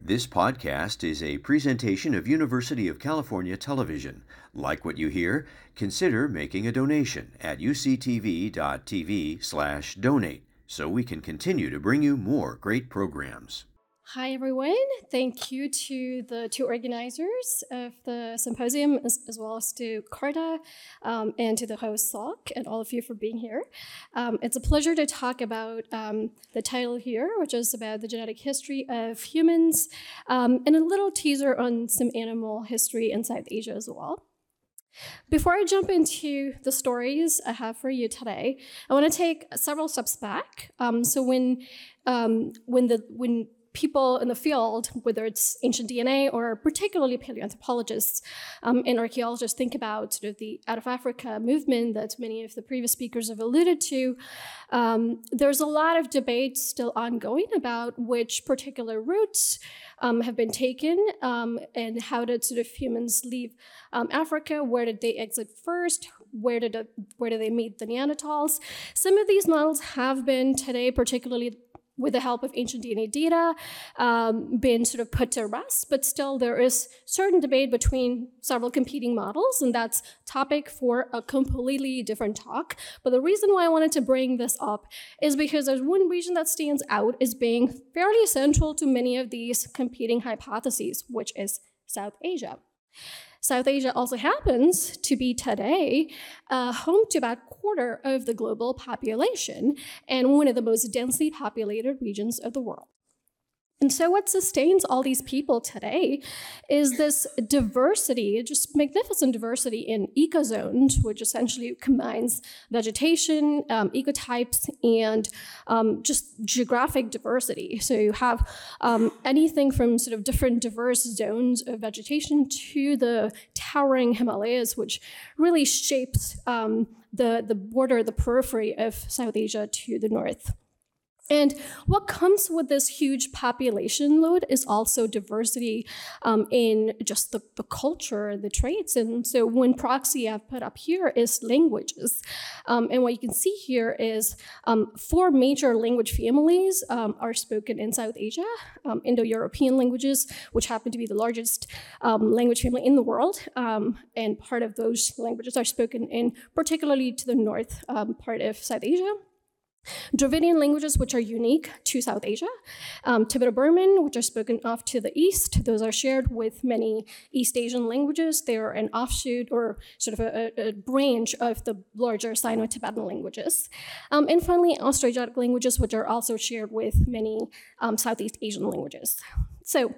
This podcast is a presentation of University of California Television. Like what you hear? Consider making a donation at uctv.tv/donate so we can continue to bring you more great programs. Hi, everyone. Thank you to the two organizers of the symposium, as well as to Carta and to the host, Salk, and all of you for being here. It's a pleasure to talk about the title here, which is about the genetic history of humans, and a little teaser on some animal history in South Asia as well. Before I jump into the stories I have for you today, I want to take several steps back. So when people in the field, whether it's ancient DNA or particularly paleoanthropologists and archaeologists, think about sort of the out of Africa movement that many of the previous speakers have alluded to, there's a lot of debate still ongoing about which particular routes have been taken and how did sort of humans leave Africa, where did they exit first, where did they meet the Neanderthals. Some of these models have been today, particularly with the help of ancient DNA data, been sort of put to rest, but still there is certain debate between several competing models, and that's topic for a completely different talk. But the reason why I wanted to bring this up is because there's one region that stands out as being fairly central to many of these competing hypotheses, which is South Asia. South Asia also happens to be today home to about a quarter of the global population and one of the most densely populated regions of the world. And so what sustains all these people today is this diversity, just magnificent diversity in ecozones, which essentially combines vegetation, ecotypes, and just geographic diversity. So you have anything from sort of different diverse zones of vegetation to the towering Himalayas, which really shapes the border, the periphery of South Asia to the north. And what comes with this huge population load is also diversity in just the culture, the traits. And so one proxy I've put up here is languages. And what you can see here is 4 major language families are spoken in South Asia. Indo-European languages, which happen to be the largest language family in the world. And part of those languages are spoken in particularly to the north part of South Asia. Dravidian languages, which are unique to South Asia. Tibeto-Burman, which are spoken off to the east. Those are shared with many East Asian languages. They are an offshoot or sort of a branch of the larger Sino-Tibetan languages. And finally, Austroasiatic languages, which are also shared with many Southeast Asian languages. So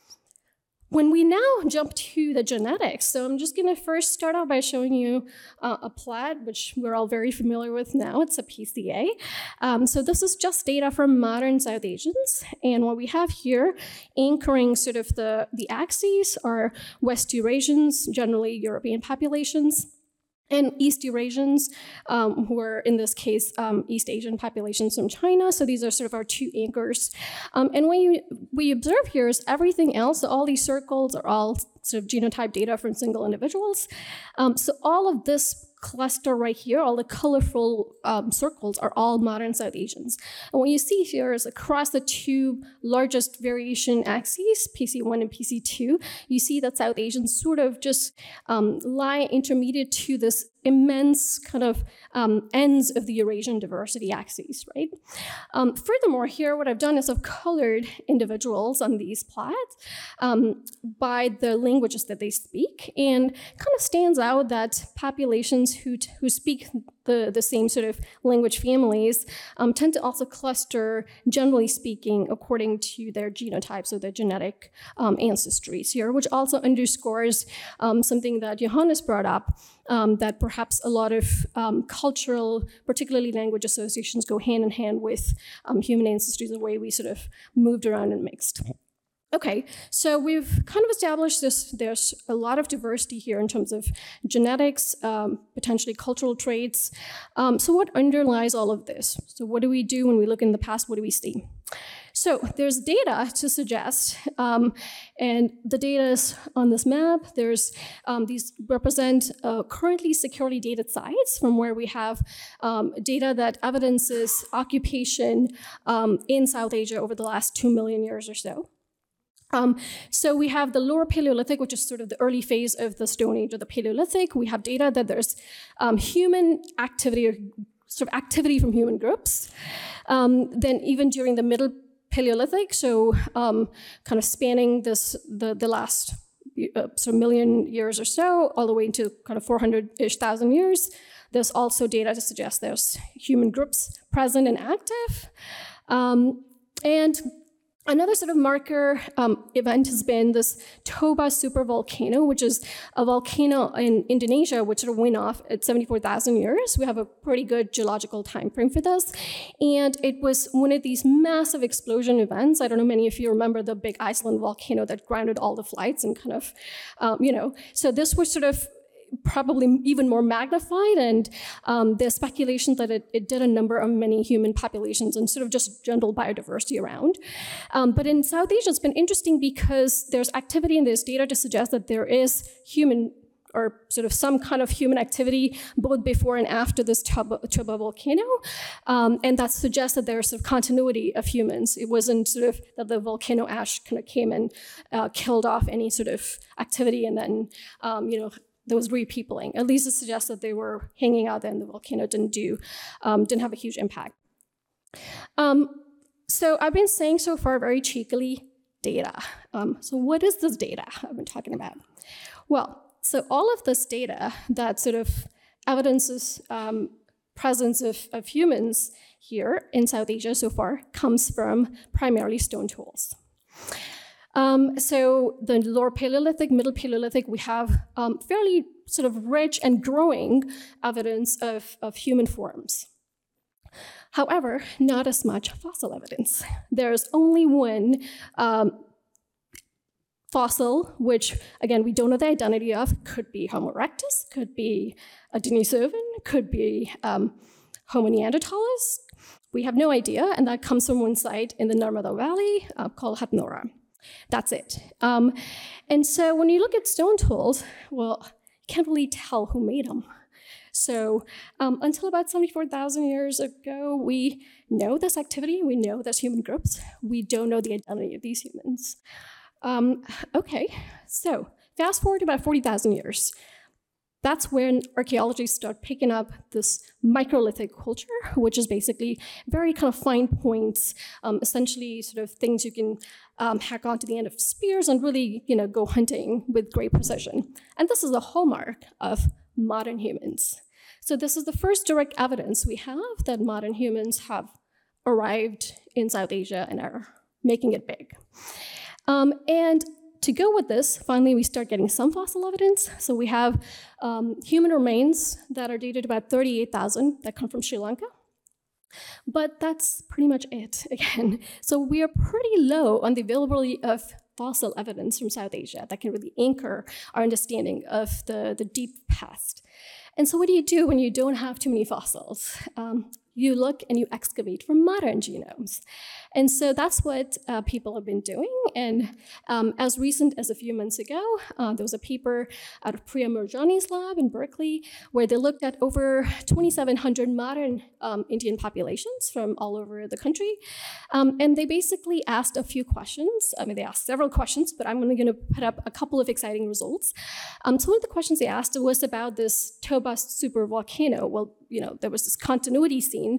when we now jump to the genetics, so I'm just going to first start out by showing you a plot, which we're all very familiar with now. It's a PCA. So this is just data from modern South Asians. And what we have here, anchoring sort of the axes, are West Eurasians, generally European populations, and East Eurasians, who are in this case East Asian populations from China. So these are sort of our 2 anchors. And what we observe here is everything else. So all these circles are all sort of genotype data from single individuals. So all of this cluster right here, all the colorful circles are all modern South Asians. And what you see here is across the 2 largest variation axes, PC1 and PC2, you see that South Asians sort of just lie intermediate to this immense kind of ends of the Eurasian diversity axes, right? Furthermore, here what I've done is I've colored individuals on these plots by the languages that they speak, and kind of stands out that populations who speak the same sort of language families tend to also cluster, generally speaking, according to their genotypes or their genetic ancestries here, which also underscores something that Johannes brought up, that perhaps a lot of cultural, particularly language associations, go hand in hand with human ancestry, the way we sort of moved around and mixed. Okay, so we've kind of established this. There's a lot of diversity here in terms of genetics, potentially cultural traits. So what underlies all of this? So what do we do when we look in the past? What do we see? So there's data to suggest, and the data is on this map. There's these represent currently securely dated sites from where we have data that evidences occupation in South Asia over the last 2 million years or so. So we have the Lower Paleolithic, which is sort of the early phase of the Stone Age or the Paleolithic. We have data that there's human activity, or sort of activity from human groups. Then even during the Middle Paleolithic, so kind of spanning the last sort of million years or so, all the way into kind of 400-ish thousand years, there's also data to suggest there's human groups present and active. And another sort of marker event has been this Toba supervolcano, which is a volcano in Indonesia, which sort of went off at 74,000 years. We have a pretty good geological time frame for this. And it was one of these massive explosion events. I don't know, many of you remember the big Iceland volcano that grounded all the flights and kind of, so this was sort of probably even more magnified, and there's speculation that it did a number of many human populations and sort of just general biodiversity around. But in South Asia, it's been interesting because there's activity and there's data to suggest that there is human, or sort of some kind of human activity both before and after this Toba volcano. And that suggests that there's sort of continuity of humans. It wasn't sort of that the volcano ash kind of came and killed off any sort of activity and then, there was repeopling. At least it suggests that they were hanging out there and the volcano didn't have a huge impact. So I've been saying so far very cheekily, data. So what is this data I've been talking about? Well, so all of this data that sort of evidences presence of humans here in South Asia so far comes from primarily stone tools. So the Lower Paleolithic, Middle Paleolithic, we have fairly sort of rich and growing evidence of human forms. However, not as much fossil evidence. There's only one fossil, which, again, we don't know the identity of. Could be Homo erectus, could be a Denisovan, could be Homo neanderthalis. We have no idea, and that comes from one site in the Narmada Valley called Hathnora. That's it. And so when you look at stone tools, well, you can't really tell who made them. So until about 74,000 years ago, we know this activity, we know there's human groups, we don't know the identity of these humans. Okay, so fast forward to about 40,000 years. That's when archaeology started picking up this microlithic culture, which is basically very kind of fine points, essentially sort of things you can hack onto the end of spears and really, go hunting with great precision. And this is a hallmark of modern humans. So this is the first direct evidence we have that modern humans have arrived in South Asia and are making it big. And to go with this, finally, we start getting some fossil evidence. So we have human remains that are dated about 38,000 that come from Sri Lanka. But that's pretty much it, again. So we are pretty low on the availability of fossil evidence from South Asia that can really anchor our understanding of the deep past. And so what do you do when you don't have too many fossils? You look and you excavate for modern genomes. And so that's what people have been doing. And as recent as a few months ago, there was a paper out of Priya Murjani's lab in Berkeley where they looked at over 2,700 modern Indian populations from all over the country. And they basically asked a few questions. I mean, they asked several questions, but I'm only going to put up a couple of exciting results. So one of the questions they asked was about this Toba supervolcano. Well, there was this continuity scene.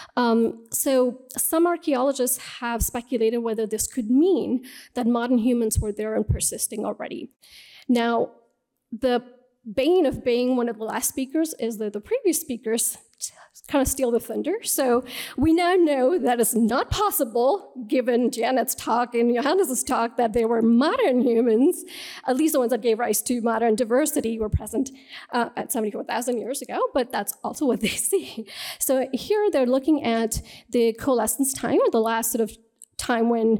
So some archaeologists have speculated whether this could mean that modern humans were there and persisting already. Now, the bane of being one of the last speakers is that the previous speakers kind of steal the thunder. So we now know that it's not possible, given Janet's talk and Johannes' talk, that there were modern humans, at least the ones that gave rise to modern diversity, were present at 74,000 years ago, but that's also what they see. So here they're looking at the coalescence time, or the last sort of time when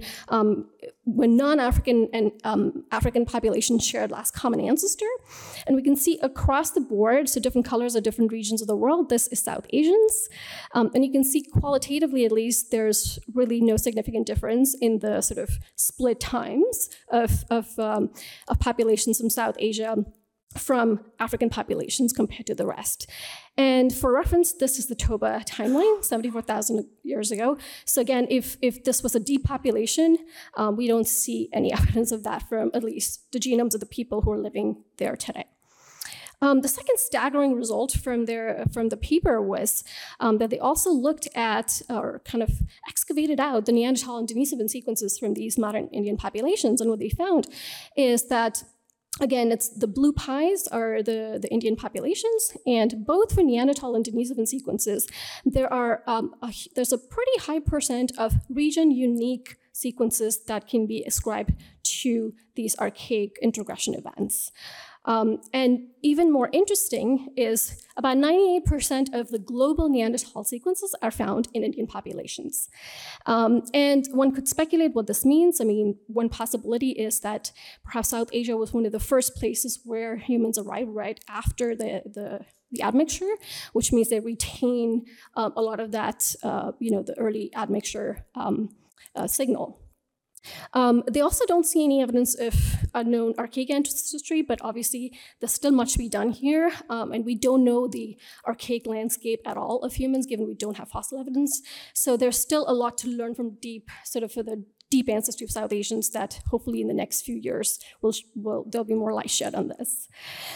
non-African and African populations shared last common ancestor. And we can see across the board, so different colors of different regions of the world, this is South Asians. And you can see qualitatively, at least, there's really no significant difference in the sort of split times of populations from South Asia from African populations compared to the rest. And for reference, this is the Toba timeline, 74,000 years ago. So again, if this was a depopulation, we don't see any evidence of that from at least the genomes of the people who are living there today. The second staggering result from the paper was that they also looked at, or kind of excavated out, the Neanderthal and Denisovan sequences from these modern Indian populations. And what they found is that, again, it's the blue pies are the Indian populations, and both for Neanderthal and Denisovan sequences, there's a pretty high percent of region-unique sequences that can be ascribed to these archaic introgression events. And even more interesting is about 98% of the global Neanderthal sequences are found in Indian populations. And one could speculate what this means. I mean, one possibility is that perhaps South Asia was one of the first places where humans arrived right after the admixture, which means they retain a lot of that, the early admixture signal. They also don't see any evidence of unknown archaic ancestry, but obviously there's still much to be done here, and we don't know the archaic landscape at all of humans, given we don't have fossil evidence. So there's still a lot to learn from for the deep ancestry of South Asians that hopefully in the next few years there'll be more light shed on this.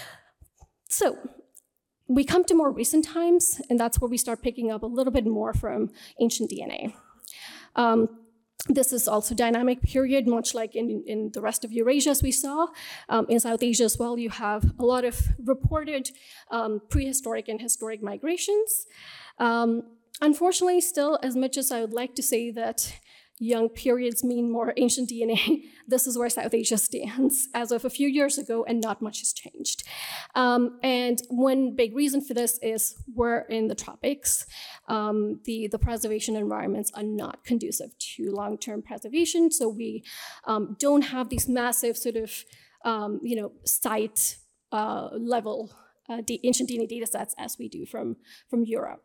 So we come to more recent times, and that's where we start picking up a little bit more from ancient DNA. This is also dynamic period, much like in the rest of Eurasia, as we saw. In South Asia as well, you have a lot of reported prehistoric and historic migrations. Unfortunately, still, as much as I would like to say that young periods mean more ancient DNA, this is where South Asia stands as of a few years ago, and not much has changed. And one big reason for this is we're in the tropics. The preservation environments are not conducive to long-term preservation, so we don't have these massive sort of, site level ancient DNA data sets as we do from Europe.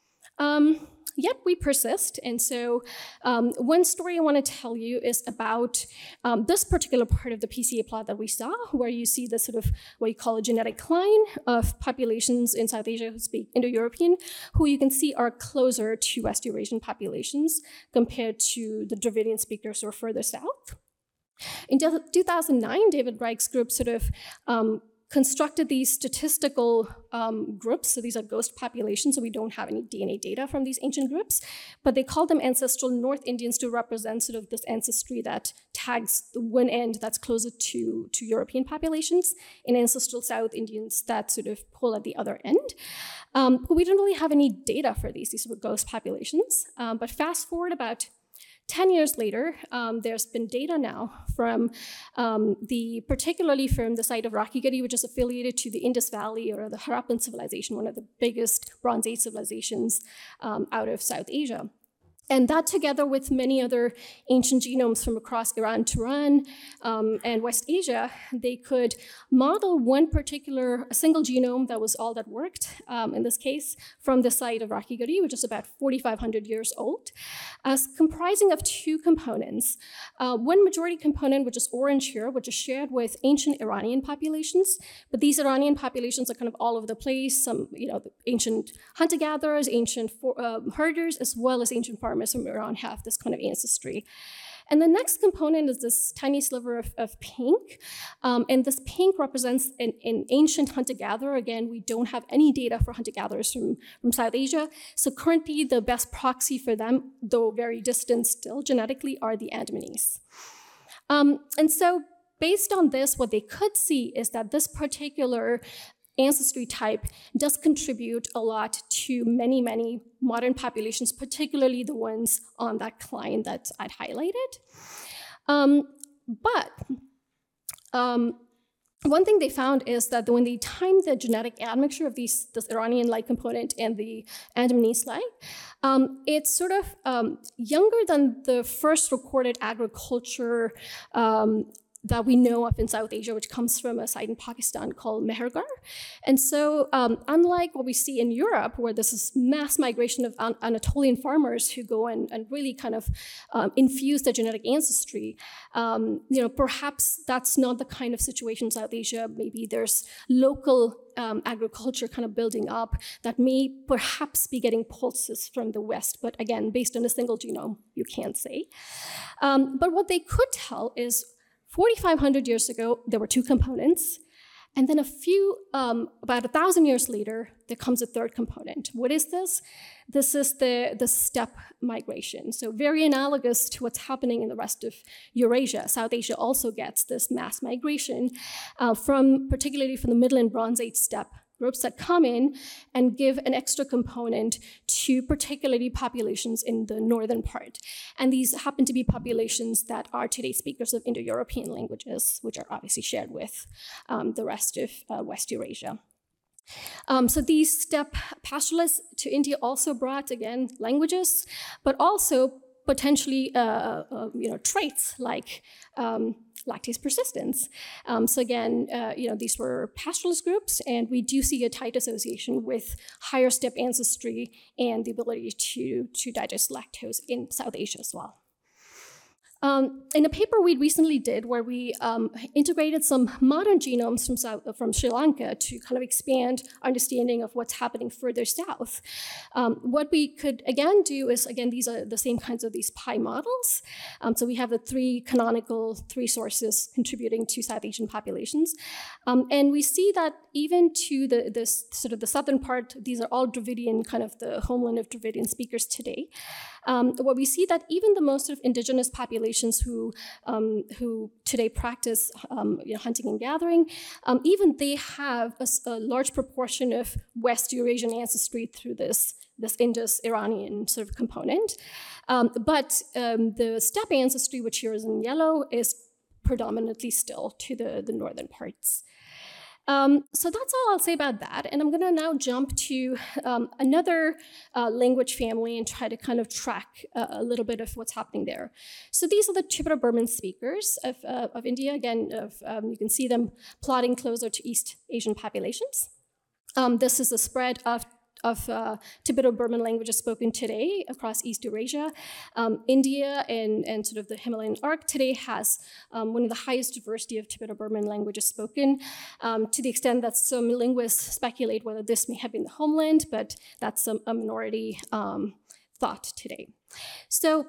Yet we persist, and so one story I want to tell you is about this particular part of the PCA plot that we saw, where you see this sort of what you call a genetic decline of populations in South Asia who speak Indo-European, who you can see are closer to West Eurasian populations compared to the Dravidian speakers who are further south. In 2009, David Reich's group sort of constructed these statistical groups. So these are ghost populations, so we don't have any DNA data from these ancient groups, but they call them ancestral North Indians to represent sort of this ancestry that tags the one end that's closer to European populations, and ancestral South Indians that sort of pull at the other end. But we don't really have any data for these were ghost populations. But fast forward about 10 years later, there's been data now from particularly from the site of Rakhigarhi, which is affiliated to the Indus Valley or the Harappan civilization, one of the biggest Bronze Age civilizations out of South Asia. And that, together with many other ancient genomes from across Iran, Turan, and West Asia, they could model a single genome that was all that worked, in this case, from the site of Rakhigarhi, which is about 4,500 years old, as comprising of two components. One majority component, which is orange here, which is shared with ancient Iranian populations, but these Iranian populations are kind of all over the place. Some, the ancient hunter-gatherers, ancient herders, as well as ancient farmers from Iran have this kind of ancestry. And the next component is this tiny sliver of pink. And this pink represents an ancient hunter-gatherer. Again, we don't have any data for hunter-gatherers from South Asia. So currently the best proxy for them, though very distant still genetically, are the Andamanese. And so based on this, what they could see is that this particular ancestry type does contribute a lot to many, many modern populations, particularly the ones on that cline that I'd highlighted. But one thing they found is that when they timed the genetic admixture of this Iranian-like component and the Andamanese-like, it's sort of younger than the first recorded agriculture that we know of in South Asia, which comes from a site in Pakistan called Mehergar. And so unlike what we see in Europe, where this is mass migration of Anatolian farmers who go and really kind of infuse their genetic ancestry, perhaps that's not the kind of situation in South Asia. Maybe there's local agriculture kind of building up that may perhaps be getting pulses from the West. But again, based on a single genome, you can't say. But what they could tell is 4,500 years ago, there were two components. And then about 1,000 years later, there comes a third component. What is this? This is the steppe migration. So very analogous to what's happening in the rest of Eurasia. South Asia also gets this mass migration particularly from the Middle and Bronze Age steppe groups that come in and give an extra component to particularly populations in the northern part. And these happen to be populations that are today speakers of Indo-European languages, which are obviously shared with the rest of West Eurasia. So these steppe pastoralists to India also brought, again, languages, but also potentially traits like lactase persistence. So again, these were pastoralist groups, and we do see a tight association with higher steppe ancestry and the ability to digest lactose in South Asia as well. In a paper we recently did where we integrated some modern genomes from Sri Lanka to kind of expand our understanding of what's happening further south. What we could again do is, these are the same kinds of these pi models. So we have the three sources contributing to South Asian populations. And we see that even to the southern part, these are all Dravidian, kind of the homeland of Dravidian speakers today. What we see that even the most sort of indigenous populations who today practice hunting and gathering, even they have a large proportion of West Eurasian ancestry through this Indus-Iranian sort of component. But the steppe ancestry, which here is in yellow, is predominantly still to the northern parts. So that's all I'll say about that. And I'm going to now jump to another language family and try to kind of track a little bit of what's happening there. So these are the Tibeto-Burman speakers of India. Again, you can see them plotting closer to East Asian populations. This is a spread of Tibeto-Burman languages spoken today across East Eurasia. India and sort of the Himalayan arc today has one of the highest diversity of Tibeto-Burman languages spoken, to the extent that some linguists speculate whether this may have been the homeland, but that's a minority thought today. So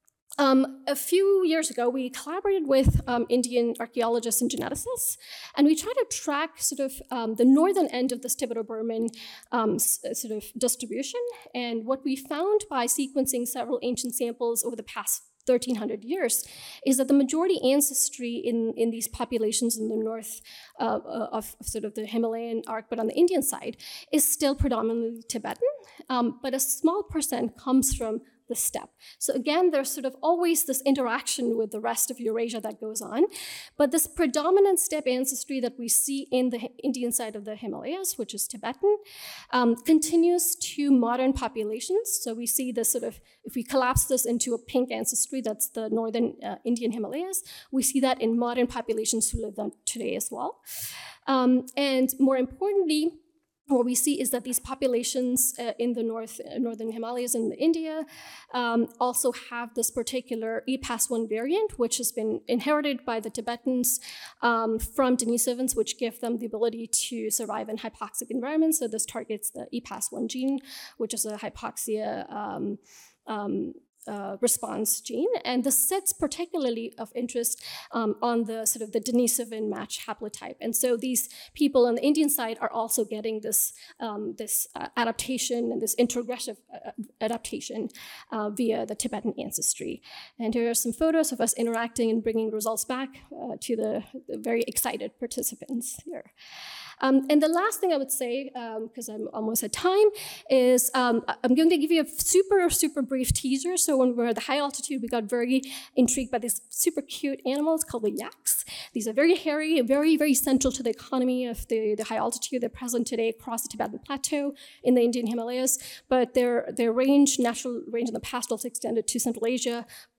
a few years ago, we collaborated with Indian archaeologists and geneticists, and we tried to track sort of the northern end of this Tibeto-Burman sort of distribution. And what we found by sequencing several ancient samples over the past 1,300 years is that the majority ancestry in these populations in the north of sort of the Himalayan arc, but on the Indian side, is still predominantly Tibetan, but a small percent comes from the steppe. So again, there's sort of always this interaction with the rest of Eurasia that goes on, but this predominant steppe ancestry that we see in the Indian side of the Himalayas, which is Tibetan, continues to modern populations. So we see this sort of, if we collapse this into a pink ancestry, that's the northern Indian Himalayas, we see that in modern populations who live there today as well. And more importantly, what we see is that these populations in the northern Himalayas in India also have this particular EPAS1 variant, which has been inherited by the Tibetans from Denisovans, which give them the ability to survive in hypoxic environments. So this targets the EPAS1 gene, which is a hypoxia response gene, and this sits particularly of interest on the sort of the Denisovan match haplotype. And so these people on the Indian side are also getting this adaptation and this introgressive adaptation via the Tibetan ancestry. And here are some photos of us interacting and bringing results back to the very excited participants here. And the last thing I would say, because I'm almost at time, is I'm going to give you a super, super brief teaser. So when we were at the high altitude, we got very intrigued by these super cute animals called the yaks. These are very hairy, very, very central to the economy of the high altitude. They're present today across the Tibetan Plateau in the Indian Himalayas, but their natural range in the past also extended to Central Asia,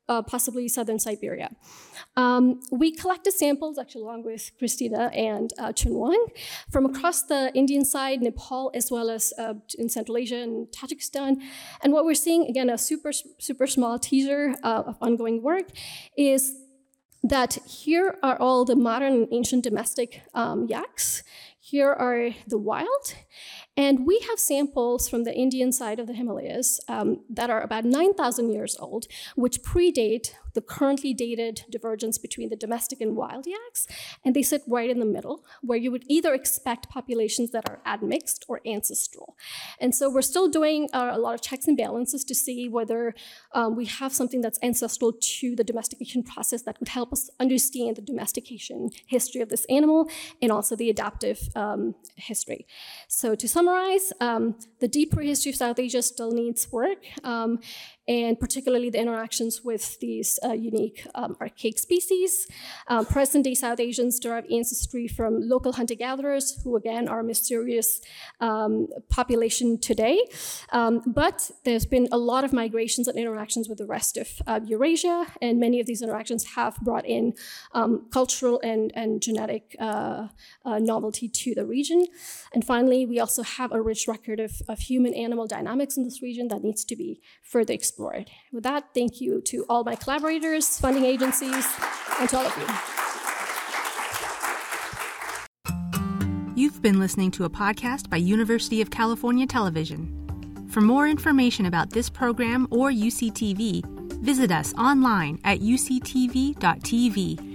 possibly southern Siberia. We collected samples, actually along with Christina and Chun Wang, from across the Indian side, Nepal, as well as in Central Asia and Tajikistan. And what we're seeing, again, a super small teaser of ongoing work, is that here are all the modern and ancient domestic yaks. Here are the wild. And we have samples from the Indian side of the Himalayas that are about 9,000 years old, which predate the currently dated divergence between the domestic and wild yaks. And they sit right in the middle, where you would either expect populations that are admixed or ancestral. And so we're still doing a lot of checks and balances to see whether we have something that's ancestral to the domestication process that would help us understand the domestication history of this animal and also the adaptive history. So to summarize, the deep prehistory of South Asia still needs work, and particularly the interactions with these unique archaic species. Present-day South Asians derive ancestry from local hunter-gatherers, who again are a mysterious population today. But there's been a lot of migrations and interactions with the rest of Eurasia, and many of these interactions have brought in cultural and genetic novelty to the region. And finally, we also have a rich record of human-animal dynamics in this region that needs to be further explored. With that, thank you to all my collaborators, funding agencies, and to all of you. You've been listening to a podcast by University of California Television. For more information about this program or UCTV, visit us online at uctv.tv